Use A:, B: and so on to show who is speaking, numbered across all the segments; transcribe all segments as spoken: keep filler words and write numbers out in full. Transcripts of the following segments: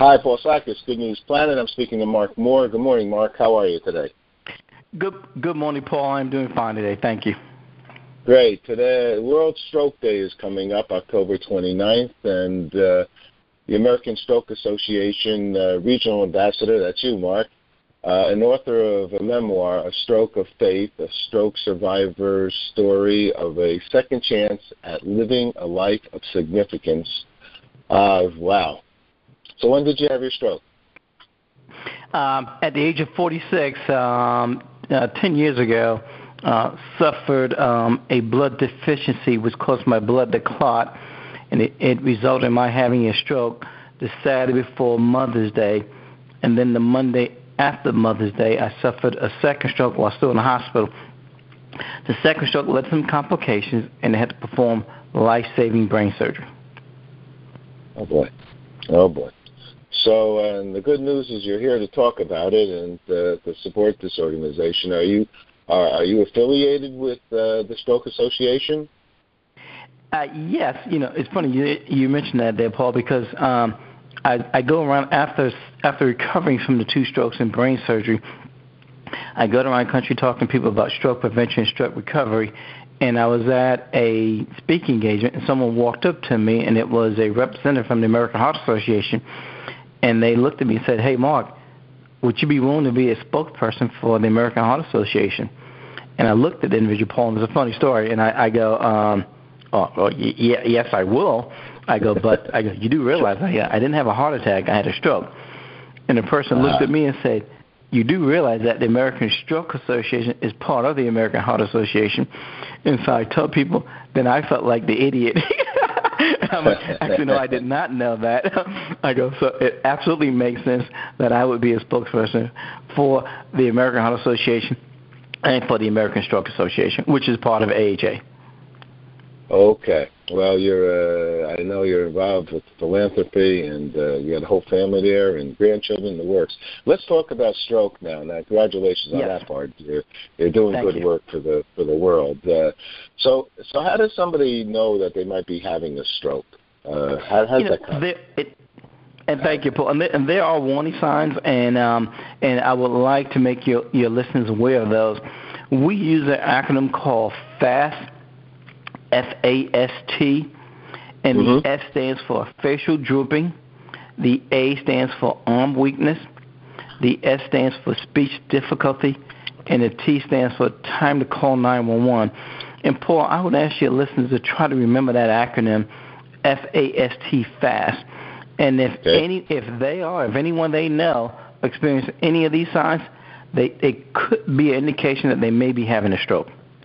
A: Hi, Paul Sakis, Good News Planet. I'm speaking to Mark Moore. Good morning, Mark. How are you today?
B: Good Good morning, Paul. I'm doing fine today. Thank you.
A: Great. Today, World Stroke Day is coming up, October twenty-ninth, and uh, the American Stroke Association uh, Regional Ambassador, that's you, Mark, uh, an author of a memoir, A Stroke of Faith, a stroke survivor's story of a second chance at living a life of significance. Uh, wow. So when did you have your stroke?
B: Um, at the age of forty-six, um, uh, ten years ago, uh, suffered um, a blood deficiency which caused my blood to clot, and it, it resulted in my having a stroke the Saturday before Mother's Day, and then the Monday after Mother's Day, I suffered a second stroke while still in the hospital. The second stroke led to some complications, and they had to perform life-saving brain surgery.
A: Oh, boy. Oh, boy. So, uh, and the good news is you're here to talk about it and uh, to support this organization. Are you are, are you affiliated with uh, the Stroke Association?
B: Uh, yes. You know, it's funny you, you mentioned that there, Paul, because um, I, I go around after after recovering from the two strokes and brain surgery. I go around the country talking to people about stroke prevention and stroke recovery. And I was at a speaking engagement, and someone walked up to me, and it was a representative from the American Heart Association. And they looked at me and said, "Hey, Mark, would you be willing to be a spokesperson for the American Heart Association?" And I looked at the individual, Paul, and it was a funny story. And I, I go, um, oh, well, y- y- yes, I will. I go, but I go, you do realize I, I didn't have a heart attack. I had a stroke. And the person uh-huh. looked at me and said, "You do realize that the American Stroke Association is part of the American Heart Association." And so I told people, then I felt like the idiot. I'm like, actually, no, I did not know that. I go, so it absolutely makes sense that I would be a spokesperson for the American Heart Association and for the American Stroke Association, which is part of A H A.
A: Okay. Well, you're. Uh, I know you're involved with philanthropy, and uh, you got a whole family there, and grandchildren, the works. Let's talk about stroke now. Now, congratulations
B: yes.
A: on that part. You're, you're doing
B: Thank
A: good
B: you.
A: work for the for the world. Uh, so, so how does somebody know that they might be having a stroke? Uh, how how does that come?
B: There, it, and thank you, Paul. And there, and there are warning signs, and um, and I would like to make your your listeners aware of those. We use an acronym called FAST. F A S T, and mm-hmm. the S stands for facial drooping, the A stands for arm weakness, the S stands for speech difficulty, and the T stands for time to call nine one one. And Paul, I would ask your listeners to try to remember that acronym, F A S T, FAST. And if
A: okay.
B: any, if they are, if anyone they know experience any of these signs, they it could be an indication that they may be having a stroke.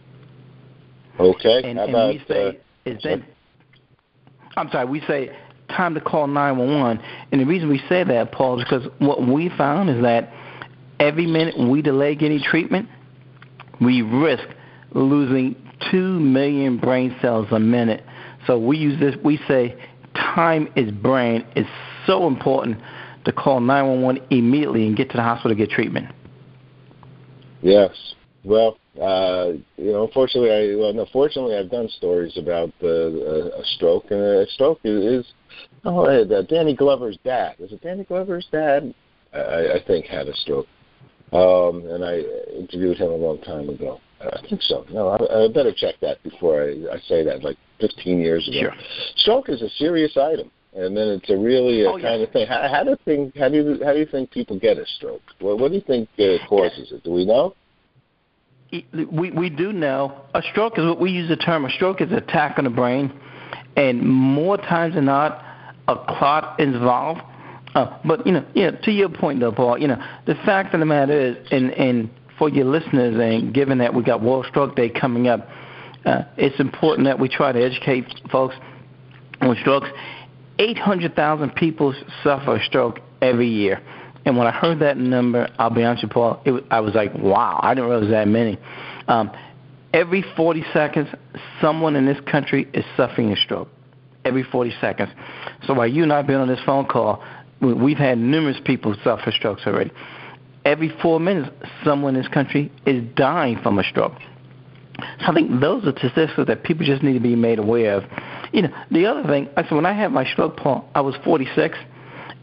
A: Okay.
B: And,
A: How
B: and
A: about,
B: we say,
A: uh,
B: is that, I'm sorry, we say time to call nine one one. And the reason we say that, Paul, is because what we found is that every minute we delay getting treatment, we risk losing two million brain cells a minute. So we use this, we say time is brain. It's so important to call nine one one immediately and get to the hospital to get treatment.
A: Yes. Well, uh, you know, unfortunately, I, well, no, fortunately, I've done stories about uh, a stroke, and a stroke is, is oh, uh, Danny Glover's dad. Was it Danny Glover's dad? I, I think had a stroke, um, and I interviewed him a long time ago. I think so. No, I, I better check that before I, I say that, like fifteen years ago.
B: Sure.
A: Stroke is a serious item, and then it's a really a
B: oh,
A: kind
B: yes.
A: of thing. How, how do you think? How do you how do you think people get a stroke? Well, what do you think uh, causes it? Do we know?
B: We we do know a stroke is what we use the term. A stroke is an attack on the brain, and more times than not, a clot is involved. Uh, but you know, you know, to your point though, Paul, you know, the fact of the matter is, and and for your listeners, and given that we got World Stroke Day coming up, uh, it's important that we try to educate folks on strokes. eight hundred thousand people suffer a stroke every year. And when I heard that number, I'll be honest with you, Paul, it was, I was like, wow, I didn't realize that many. Um, every forty seconds, someone in this country is suffering a stroke. Every forty seconds. So while you and I have been on this phone call, we've had numerous people suffer strokes already. Every four minutes, someone in this country is dying from a stroke. So I think those are statistics that people just need to be made aware of. You know, the other thing, I said when I had my stroke, Paul, I was forty-six.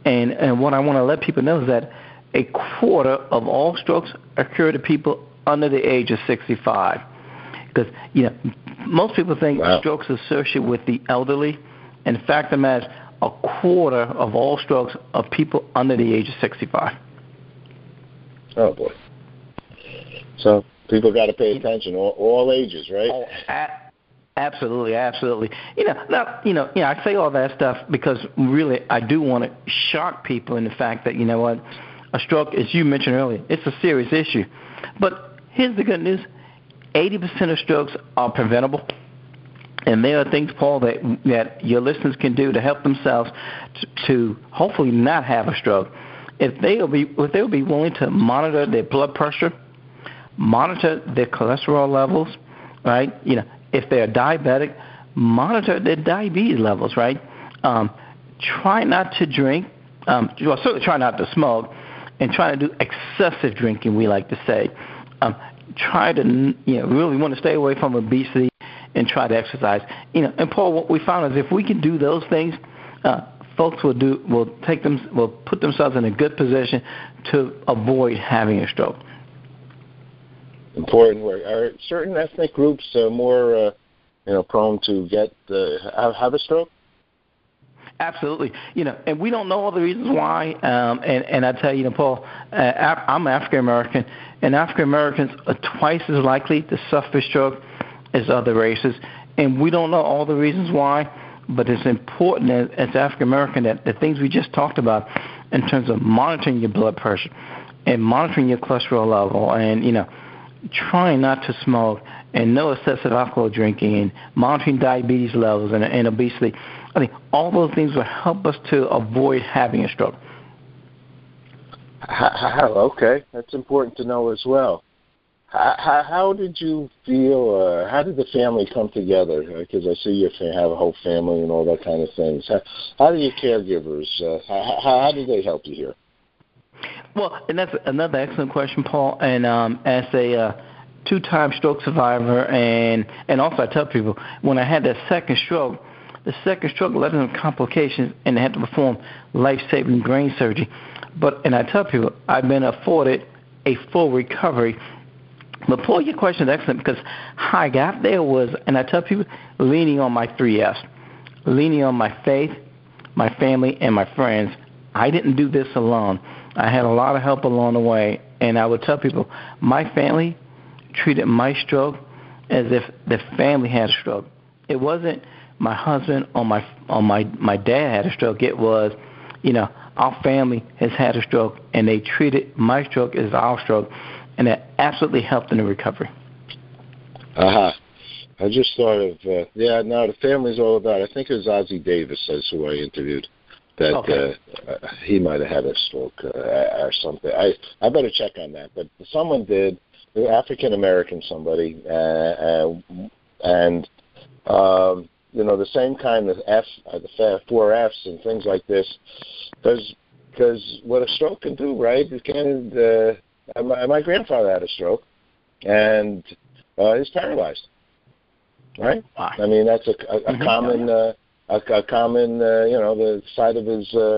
B: And, and what I want to let people know is that a quarter of all strokes occur to people under the age of sixty-five. Because, you know, most people think wow. strokes are associated with the elderly. In fact, the matter is a quarter of all strokes are people under the age of sixty-five.
A: Oh, boy. So people got to pay attention, all, all ages, right?
B: Oh, a- absolutely, absolutely. You know, now, you know, you know, I say all that stuff because really I do want to shock people in the fact that, you know what, a stroke, as you mentioned earlier, it's a serious issue. But here's the good news. eighty percent of strokes are preventable. And there are things, Paul, that, that your listeners can do to help themselves to, to hopefully not have a stroke. If they'll be, if they'll be willing to monitor their blood pressure, monitor their cholesterol levels, right? You know, if they're diabetic, monitor their diabetes levels, right? Um, try not to drink. Um, well, certainly try not to smoke, and try to do excessive drinking, we like to say. Um, try to, you know, really want to stay away from obesity and try to exercise. You know, and Paul, what we found is if we can do those things, uh, folks will do will take them will put themselves in a good position to avoid having a stroke.
A: Important work. Are certain ethnic groups uh, more, uh, you know, prone to get uh, have a stroke?
B: Absolutely. You know, and we don't know all the reasons why. Um, and, and I tell you, you know, Paul, uh, I'm African American, and African Americans are twice as likely to suffer stroke as other races. And we don't know all the reasons why, but it's important as, as African American that the things we just talked about in terms of monitoring your blood pressure and monitoring your cholesterol level, and, you know, trying not to smoke and no excessive alcohol drinking and monitoring diabetes levels and, and obesity. I think all those things will help us to avoid having a stroke.
A: How, okay, that's important to know as well. How, how did you feel, uh, how did the family come together? Because I see you have a whole family and all that kind of things. How, how do your caregivers, uh, how, how did they help you here?
B: Well, and that's another excellent question, Paul. And um, as a uh, two-time stroke survivor, and, and also I tell people, when I had that second stroke, the second stroke led to complications, and they had to perform life-saving brain surgery. But, and I tell people, I've been afforded a full recovery. But, Paul, your question is excellent because how I got there was, and I tell people, leaning on my three F's, leaning on my faith, my family, and my friends. I didn't do this alone. I had a lot of help along the way, and I would tell people, my family treated my stroke as if the family had a stroke. It wasn't my husband or my or my my dad had a stroke. It was, you know, our family has had a stroke, and they treated my stroke as our stroke, and that absolutely helped in the recovery.
A: Uh-huh. I just thought of, uh, yeah, no, the family's all about it. I think it was Ozzie Davis, that's who I interviewed, that okay. uh, uh, he might have had a stroke uh, or something. I, I better check on that. But someone did, African-American somebody, uh, uh, and, um, you know, the same kind of F, uh, the four Fs and things like this, because what a stroke can do, right? It can, uh, my, my grandfather had a stroke, and uh, he's paralyzed, right? Wow. I mean, that's a, a, a mm-hmm. common, uh, a, a common, uh, you know, the side of his uh,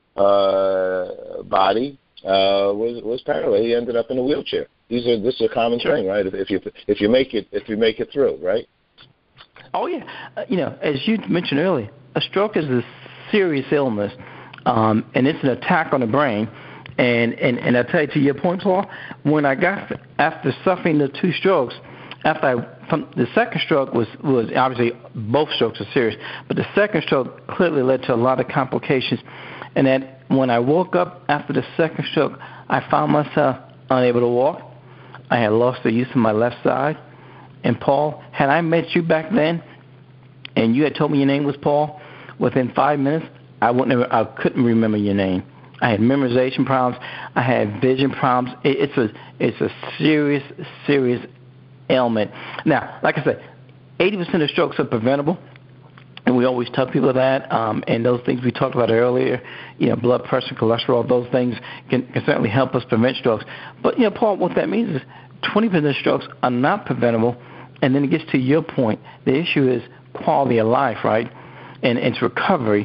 A: uh, body uh, was was paralyzed. He ended up in a wheelchair. These are this is a common sure. thing, right? If, if you if you make it if you make it through, right?
B: Oh yeah, uh, you know, as you mentioned earlier, a stroke is a serious illness, um, and it's an attack on the brain. And, and and I tell you, to your point, Paul, when I got after suffering the two strokes, after I from the second stroke was was obviously both strokes are serious, but the second stroke clearly led to a lot of complications. And that when I woke up after the second stroke, I found myself unable to walk. I had lost the use of my left side. And Paul, had I met you back then, and you had told me your name was Paul, within five minutes, I wouldn't have, I couldn't remember your name. I had memorization problems. I had vision problems. It, it's a it's a serious serious ailment. Now, like I said, eighty percent of strokes are preventable, and we always tell people that. Um, and those things we talked about earlier, you know, blood pressure, cholesterol, those things can, can certainly help us prevent strokes. But you know, Paul, what that means is twenty percent of strokes are not preventable. And then it gets to your point. The issue is quality of life, right? And it's recovery.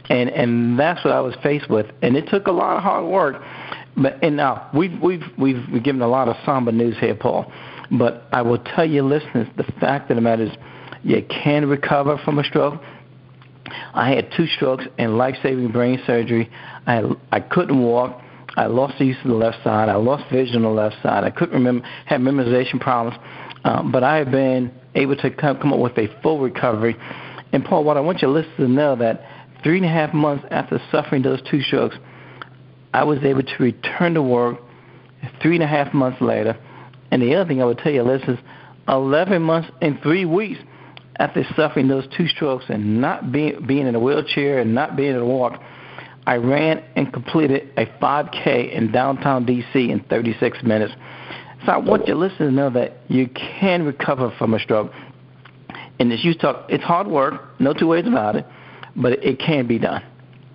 B: And and that's what I was faced with. And it took a lot of hard work. But and now we've we've we've given a lot of somber news here, Paul. But I will tell your listeners, the fact of the matter is, you can recover from a stroke. I had two strokes and life-saving brain surgery. I I couldn't walk. I lost the use of the left side. I lost vision on the left side. I couldn't remember, had memorization problems. Um, but I have been able to come, come up with a full recovery. And Paul, what I want your listeners to know that three and a half months after suffering those two strokes, I was able to return to work three and a half months later. And the other thing I would tell your listeners, eleven months and three weeks after suffering those two strokes and not being being in a wheelchair and not being able to walk, I ran and completed a five K in downtown D C in thirty-six minutes. So I want your listeners to know that you can recover from a stroke. And as you talk, it's hard work, no two ways about it, but it can be done.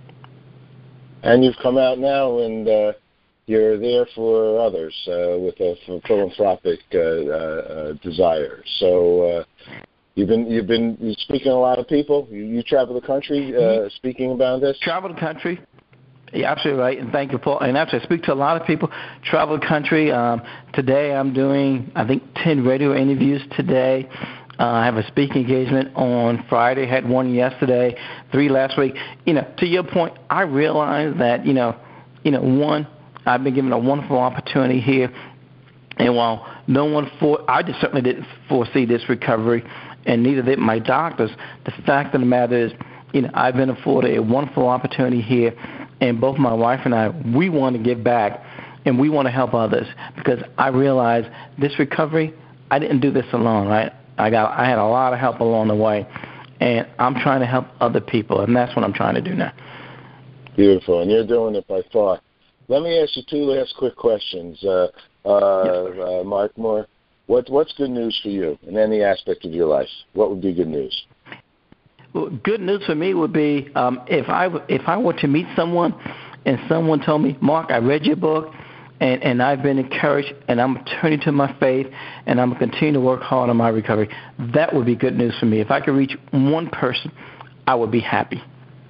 A: And you've come out now, and uh, you're there for others uh, with a philanthropic uh, uh, desire. So uh, you've been you've been you're speaking to a lot of people. You, you travel the country uh, speaking about this.
B: Travel the country. Yeah, absolutely right, and thank you, Paul. And actually, I speak to a lot of people. Travel the country. Um, today, I'm doing I think ten radio interviews today. Uh, I have a speaking engagement on Friday. Had one yesterday, three last week. You know, to your point, I realize that you know, you know, one, I've been given a wonderful opportunity here, and while no one for, I just certainly didn't foresee this recovery, and neither did my doctors. The fact of the matter is, you know, I've been afforded a wonderful opportunity here, and both my wife and I, we want to give back, and we want to help others because I realize this recovery, I didn't do this alone, right? I got, I had a lot of help along the way, and I'm trying to help other people, and that's what I'm trying to do now.
A: Beautiful, and you're doing it by far. Let me ask you two last quick questions, uh, uh, yes, uh, Mark Moore. What, what's good news for you in any aspect of your life? What would be good news?
B: Well, good news for me would be um, if I if I were to meet someone and someone told me, Mark, I read your book, and, and I've been encouraged, and I'm turning to my faith, and I'm going to continue to work hard on my recovery. That would be good news for me. If I could reach one person, I would be happy.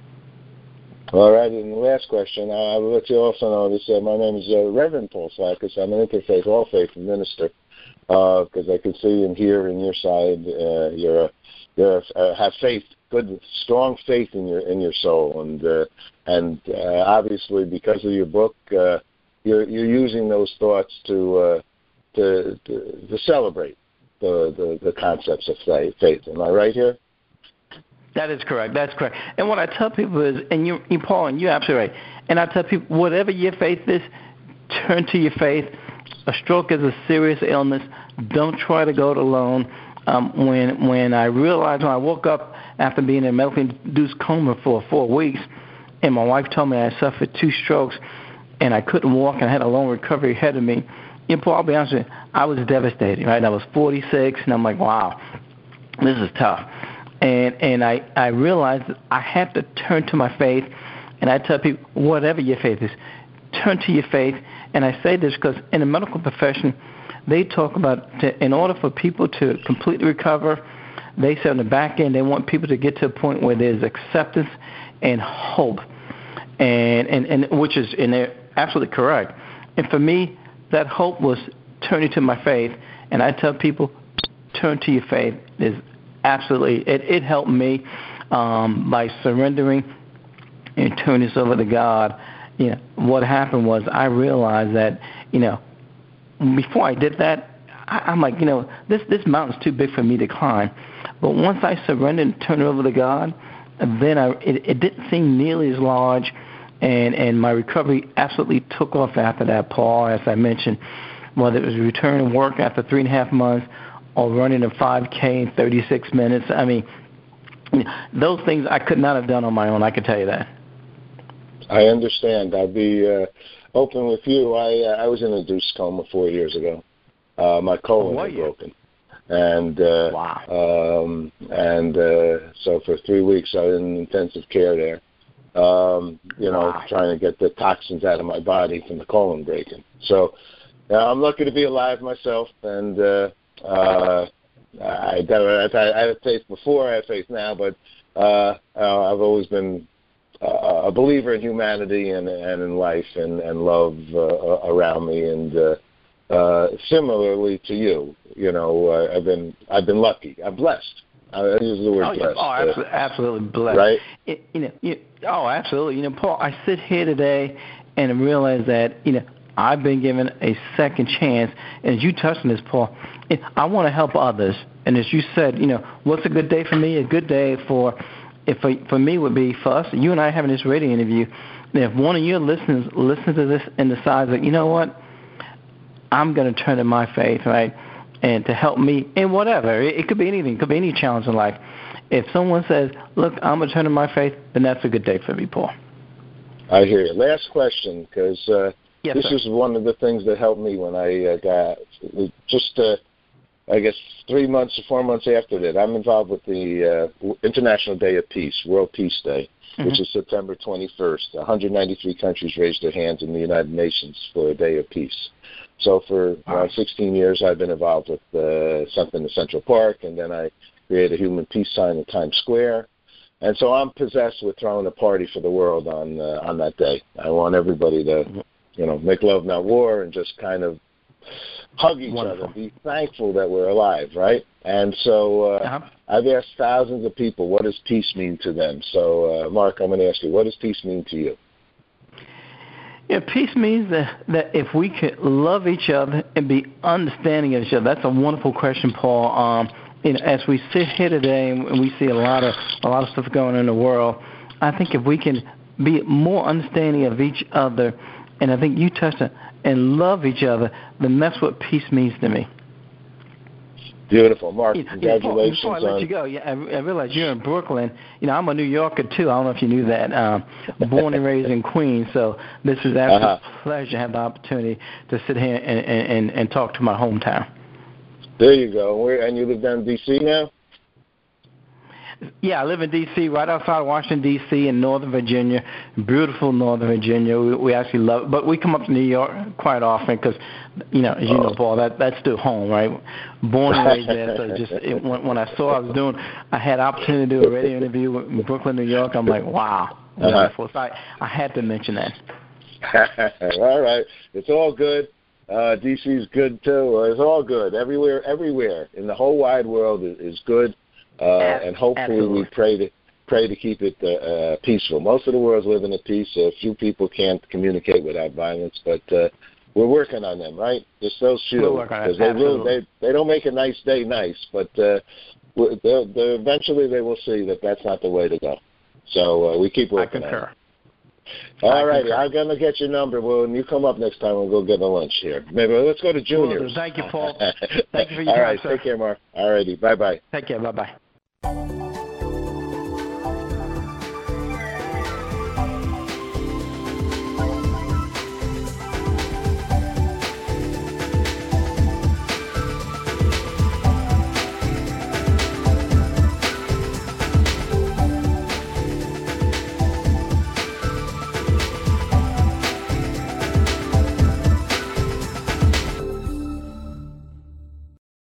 A: All right, and the last question, I will let you also know this. Uh, my name is uh, Reverend Paul Slackus. I'm an interfaith, all-faith minister, because uh, I can see and hear in your side uh, you're, a, you're a, uh, have faith, good, strong faith in your in your soul, and uh, and uh, obviously because of your book, uh, you're you're using those thoughts to uh, to, to to celebrate the, the the concepts of faith. Am I right here?
B: That is correct. That's correct. And what I tell people is, and you, you Paul, and you're absolutely right. And I tell people, whatever your faith is, turn to your faith. A stroke is a serious illness. Don't try to go it alone. Um, when when I realized when I woke up after being in a medically induced coma for four weeks, and my wife told me I suffered two strokes, and I couldn't walk, and I had a long recovery ahead of me. You know, Paul, I'll be honest with you, I was devastated. Right, I was forty-six, and I'm like, wow, this is tough. And and I, I realized that I had to turn to my faith, and I tell people, whatever your faith is, turn to your faith. And I say this because in the medical profession, they talk about to, in order for people to completely recover, they say on the back end they want people to get to a point where there's acceptance and hope, and and, and which is and they're absolutely correct. And for me, that hope was turning to my faith, and I tell people, turn to your faith. Is absolutely, it, it helped me um, by surrendering and turning this over to God. You know, what happened was I realized that, you know, before I did that, I, I'm like, you know, this, this mountain's too big for me to climb. But once I surrendered and turned it over to God, then I, it, it didn't seem nearly as large, and, and my recovery absolutely took off after that, Paul, as I mentioned, whether it was returning to work after three and a half months, or running a five K in thirty-six minutes. I mean, those things I could not have done on my own, I can tell you that.
A: I understand. I'll be uh, open with you. I uh, I was in a induced coma four years ago. Uh, my colon
B: oh,
A: had
B: you?
A: broken. And uh,
B: wow.
A: um, and uh, so for three weeks I was in intensive care there, um, you know,
B: wow.
A: trying to get the toxins out of my body from the colon breaking. So uh, I'm lucky to be alive myself, and uh, Uh, I, I, I had faith before, I have faith now, but uh, I've always been uh, a believer in humanity and, and in life and, and love uh, around me. And uh, uh, similarly to you, you know, uh, I've been I've been lucky. I'm blessed. I use the word
B: oh,
A: blessed.
B: Oh, absolutely, absolutely blessed.
A: Right?
B: It, you know, you, oh, absolutely. You know, Paul, I sit here today and realize that, you know, I've been given a second chance. And as you touched on this, Paul, I want to help others. And as you said, you know, what's a good day for me? A good day for, if for, for me would be for us, you and I having this radio interview. If one of your listeners listens to this and decides that, you know what, I'm going to turn to my faith, right? And to help me in whatever. It, it could be anything. It could be any challenge in life. If someone says, look, I'm going to turn to my faith, then that's a good day for me, Paul.
A: I hear you. Last question, because uh,
B: yes,
A: this
B: sir.
A: is one of the things that helped me when I uh, got, just, uh, I guess, three months or four months after that. I'm involved with the uh, International Day of Peace, World Peace Day, mm-hmm. which is September twenty-first. one hundred ninety-three countries raised their hands in the United Nations for a day of peace. So for around sixteen years, I've been involved with uh, something in Central Park, and then I created a human peace sign in Times Square. And so I'm possessed with throwing a party for the world on uh, on that day. I want everybody to, you know, make love, not war, and just kind of hug each
B: Wonderful.
A: other, be thankful that we're alive, right? And so uh, uh-huh. I've asked thousands of people, what does peace mean to them? So, uh, Mark, I'm going to ask you, what does peace mean to you?
B: Yeah, peace means that, that if we could love each other and be understanding of each other. That's a wonderful question, Paul. Um, you know, as we sit here today and we see a lot of a lot of stuff going on in the world, I think if we can be more understanding of each other, and I think you touched on, and love each other, then that's what peace means to me.
A: Beautiful. Mark,
B: yeah,
A: congratulations.
B: Before I let
A: on...
B: you go, yeah, I, I realize you're in Brooklyn. You know, I'm a New Yorker, too. I don't know if you knew that. Um, born and raised in Queens, so this is absolutely uh-huh. a pleasure to have the opportunity to sit here and, and, and talk to my hometown.
A: There you go. Where, and you live down in D C now?
B: Yeah, I live in D C, right outside Washington, D C, in Northern Virginia, beautiful Northern Virginia. We, we actually love it. But we come up to New York quite often because, you know, as you oh. know, Paul, that, that's still home, right? Born and raised there. So just it, when, when I saw I was doing, I had opportunity to do a radio interview in Brooklyn, New York. I'm like, wow, wonderful. Uh-huh. So I, I had to mention that.
A: All right. It's all good. Uh, D C's good, too. It's all good. Everywhere, everywhere in the whole wide world is, is good. Uh, and hopefully Absolutely. we pray to pray to keep it uh, uh, peaceful. Most of the world's living at peace. A few people can't communicate without violence, but uh, we're working on them, right? Just those few, because they will. They they don't make a nice day nice, but uh, they're, they're, eventually they will see that that's not the way to go. So uh, we keep working
B: I concur.
A: on it. All righty, I'm gonna get your number. Well, when you come up next time, we'll go get a lunch here. Maybe let's go to Junior's.
B: Well, thank you, Paul. Thank you for your
A: All
B: time,
A: right,
B: sir.
A: take care, Mark. All righty, bye bye.
B: Take care, bye bye.